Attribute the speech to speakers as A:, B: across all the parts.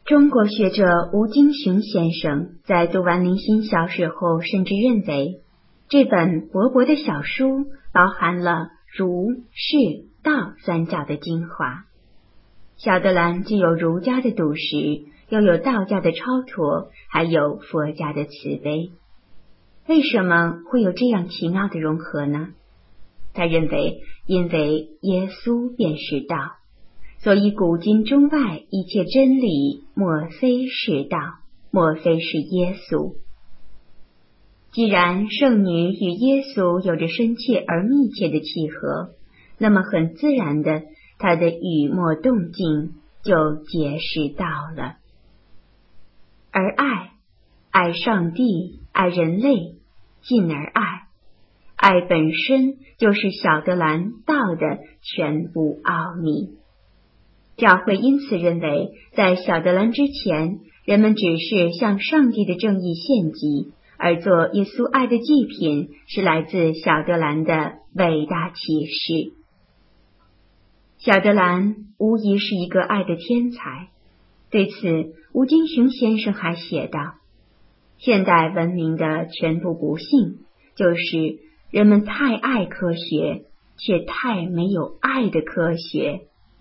A: 中国学者吴京雄先生在读完林欣小说后，甚至认为这本薄薄的小书包含了儒、释、道三教的精华。小德兰既有儒家的笃实，又有道家的超脱，还有佛家的慈悲。为什么会有这样奇妙的融合呢？他认为，因为耶稣便是道，所以古今中外一切真理，莫非是道，莫非是耶稣。既然圣女与耶稣有着深切而密切的契合，那么很自然的，他的语默动静就揭示到了。而爱上帝，爱人类，进而爱本身就是小德兰道的全部奥秘。教会因此认为，在小德兰之前，人们只是向上帝的正义献祭，而做耶稣爱的祭品是来自小德兰的伟大启示。小德兰无疑是一个爱的天才，对此吴京雄先生还写道，现代文明的全部不幸，就是人们太爱科学，却太没有爱的科学。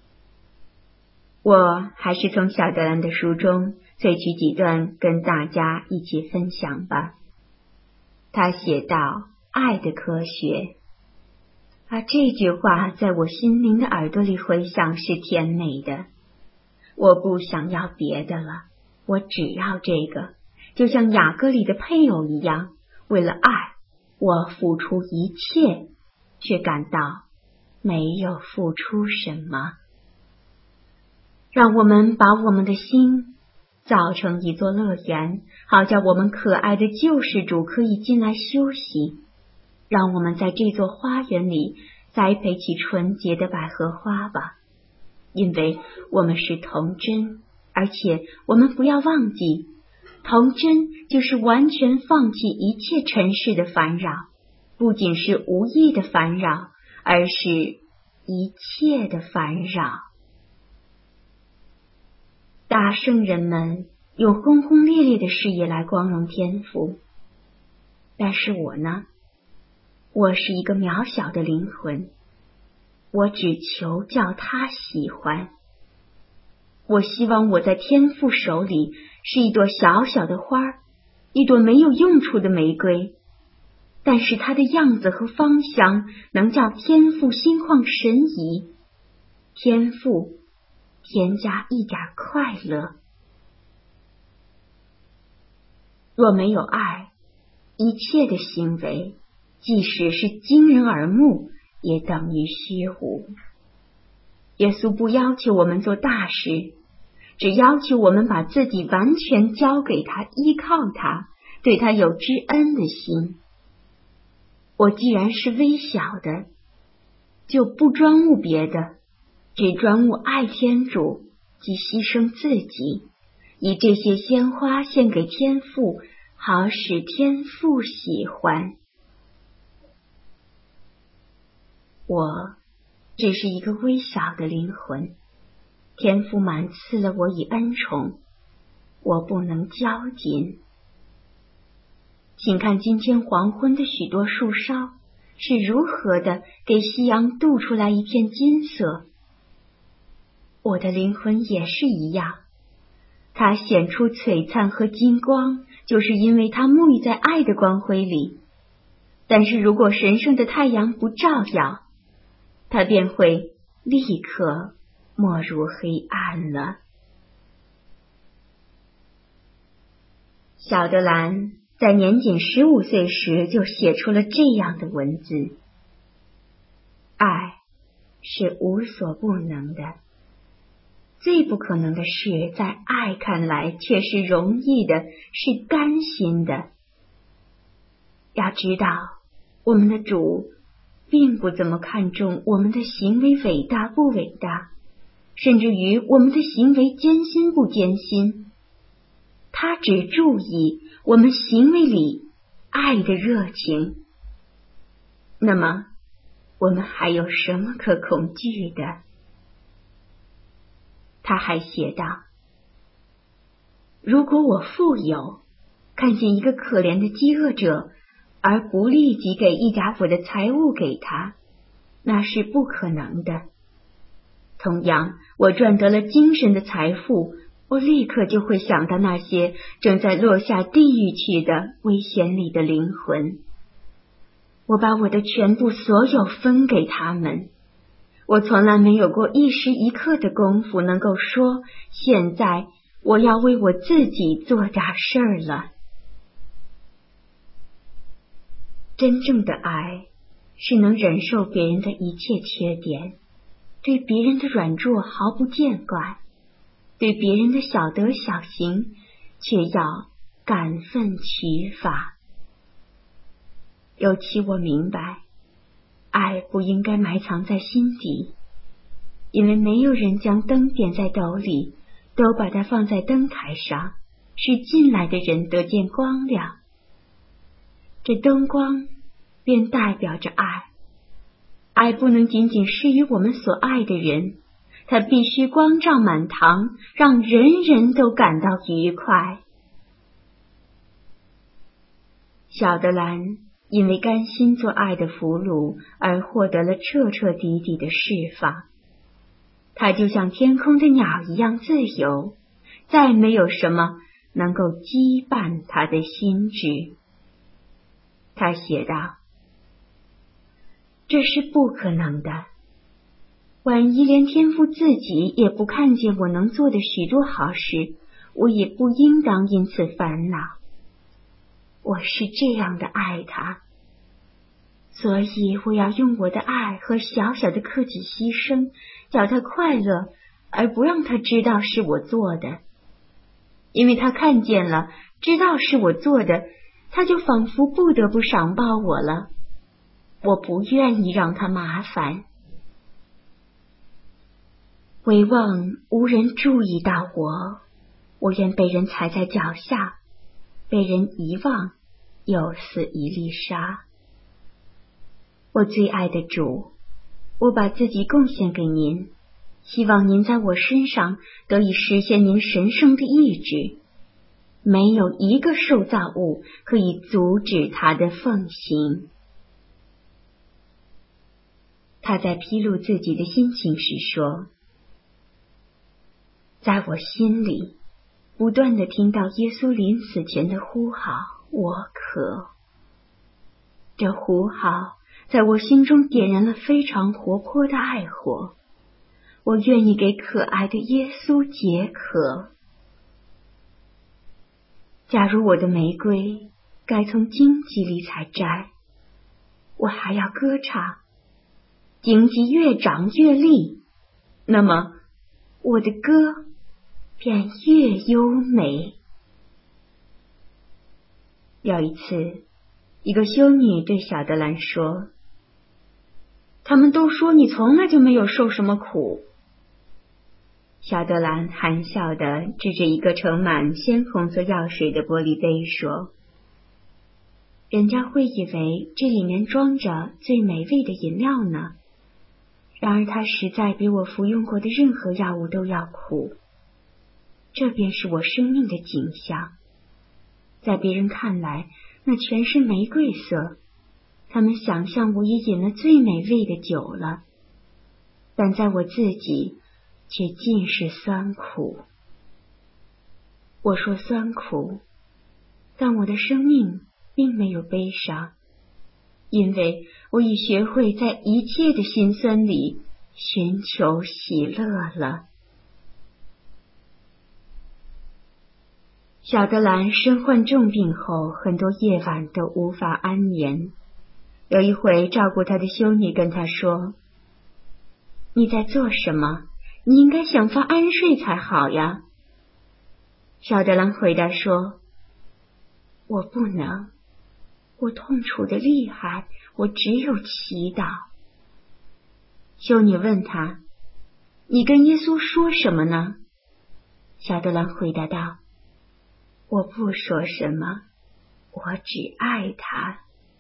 A: 我还是从小德兰的书中萃取几段跟大家一起分享吧。他写道，爱的科学。这句话在我心灵的耳朵里回响是甜美的。我不想要别的了，我只要这个，就像雅歌里的配偶一样，为了爱，我付出一切，却感到没有付出什么。让我们把我们的心造成一座乐园，好叫我们可爱的救世主可以进来休息。让我们在这座花园里栽培起纯洁的百合花吧，因为我们是童真，而且我们不要忘记，童真就是完全放弃一切尘世的烦扰，不仅是无益的烦扰，而是一切的烦扰。大圣人们用轰轰烈烈的事业来光荣天赋，但是我呢？我是一个渺小的灵魂，我只求叫他喜欢。我希望我在天父手里是一朵小小的花，一朵没有用处的玫瑰，但是它的样子和芳香能叫天父心旷神怡，天父添加一点快乐。若没有爱，一切的行为即使是惊人耳目，也等于虚无。耶稣不要求我们做大事，只要求我们把自己完全交给他，依靠他，对他有知恩的心。我既然是微小的，就不专务别的，只专务爱天主，即牺牲自己，以这些鲜花献给天父，好使天父喜欢。我只是一个微小的灵魂，天父满赐了我以恩宠，我不能交紧。请看今天黄昏的许多树梢是如何的给夕阳镀出来一片金色。我的灵魂也是一样，它显出璀璨和金光，就是因为它沐浴在爱的光辉里。但是如果神圣的太阳不照耀，它便会立刻没入黑暗了。小德兰在年仅15岁时就写出了这样的文字：爱是无所不能的，最不可能的事在爱看来却是容易的，是甘心的。要知道，我们的主并不怎么看重我们的行为伟大不伟大，甚至于我们的行为艰辛不艰辛，他只注意我们行为里爱的热情。那么我们还有什么可恐惧的？他还写道， 如果我富有，看见一个可怜的饥饿者，而不立即给一甲府的财物给他，那是不可能的。同样，我赚得了精神的财富，我立刻就会想到那些正在落下地狱去的危险里的灵魂。我把我的全部所有分给他们。我从来没有过一时一刻的功夫能够说，现在我要为我自己做点事儿了。真正的爱是能忍受别人的一切缺点，对别人的软弱毫不见怪，对别人的小德小行却要感愤取法。尤其我明白，爱不应该埋藏在心底，因为没有人将灯点在斗里，都把它放在灯台上，使进来的人得见光亮。这灯光便代表着爱。爱不能仅仅施于我们所爱的人，它必须光照满堂，让人人都感到愉快。小德兰因为甘心做爱的俘虏而获得了彻彻底底的释放，他就像天空的鸟一样自由，再没有什么能够羁绊他的心智。他写道：这是不可能的，万一连天父自己也不看见我能做的许多好事，我也不应当因此烦恼。我是这样的爱他，所以我要用我的爱和小小的克己牺牲，叫他快乐，而不让他知道是我做的。因为他看见了，知道是我做的，他就仿佛不得不赏报我了。我不愿意让他麻烦。唯望无人注意到我，我愿被人踩在脚下，被人遗忘，又似一粒沙。我最爱的主，我把自己贡献给您，希望您在我身上得以实现您神圣的意志。没有一个受造物可以阻止他的奉行。他在披露自己的心情时说：在我心里不断地听到耶稣临死前的呼号，我渴。这呼号在我心中点燃了非常活泼的爱火，我愿意给可爱的耶稣解渴。假如我的玫瑰该从荆棘里采摘，我还要歌唱，荆棘越长越利，那么我的歌便越优美。有一次，一个修女对小德兰说：他们都说你从来就没有受什么苦。小德兰含笑地指着一个盛满鲜红色药水的玻璃杯说：人家会以为这里面装着最美味的饮料呢，然而它实在比我服用过的任何药物都要苦。这便是我生命的景象。在别人看来，那全是玫瑰色，他们想象我也饮了最美味的酒了，但在我自己却尽是酸苦。我说酸苦，但我的生命并没有悲伤，因为我已学会在一切的辛酸里寻求喜乐了。小德兰身患重病后，很多夜晚都无法安眠。有一回，照顾他的修女跟他说：你在做什么？你应该想法安睡才好呀。小德兰回答说：我不能，我痛楚的厉害，我只有祈祷。修女问他：你跟耶稣说什么呢？小德兰回答道：我不说什么，我只爱他。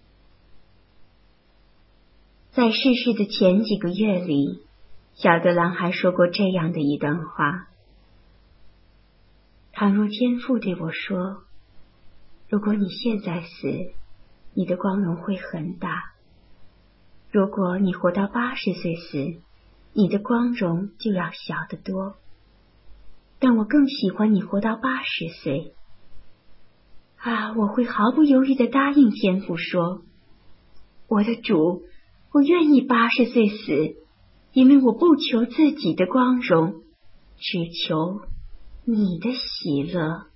A: 在逝世的前几个月里，小德兰还说过这样的一段话： 倘若天父对我说，如果你现在死，你的光荣会很大；如果你活到80岁死，你的光荣就要小得多。但我更喜欢你活到80岁。我会毫不犹豫地答应天父说，我的主，我愿意80岁死，因为我不求自己的光荣，只求你的喜乐。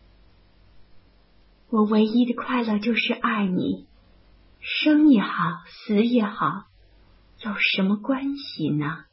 A: 我唯一的快乐就是爱你，生也好，死也好，有什么关系呢？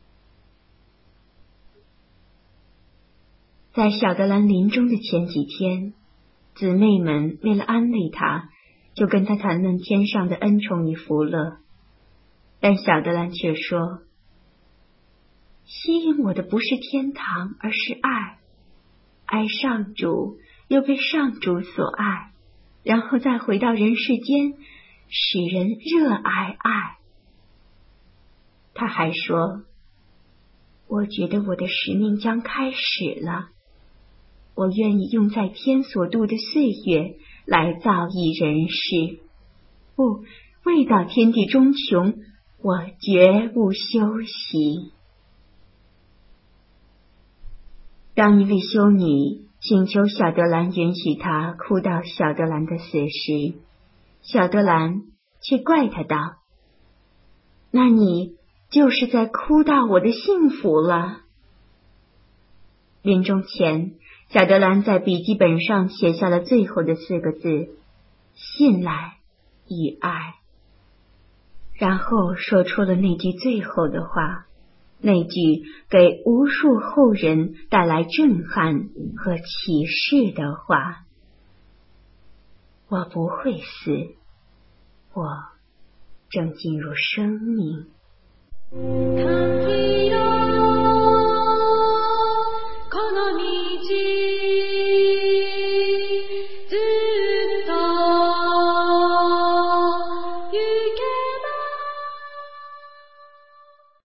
A: 在小德兰临终的前几天，姊妹们为了安慰他，就跟他谈论天上的恩宠与福乐。但小德兰却说，吸引我的不是天堂，而是爱，爱上主，又被上主所爱，然后再回到人世间，使人热爱爱。他还说，我觉得我的使命将开始了，我愿意用在天所度的岁月来造诣人世，不，未到天地终穷，我绝不休息。当一位修女请求小德兰允许她哭到小德兰的死时，小德兰却怪她道，那你就是在哭到我的幸福了。临终前，小德兰在笔记本上写下了最后的4个字，信赖与爱，然后说出了那句最后的话，那句给无数后人带来震撼和启示的话，我不会死，我正进入生命。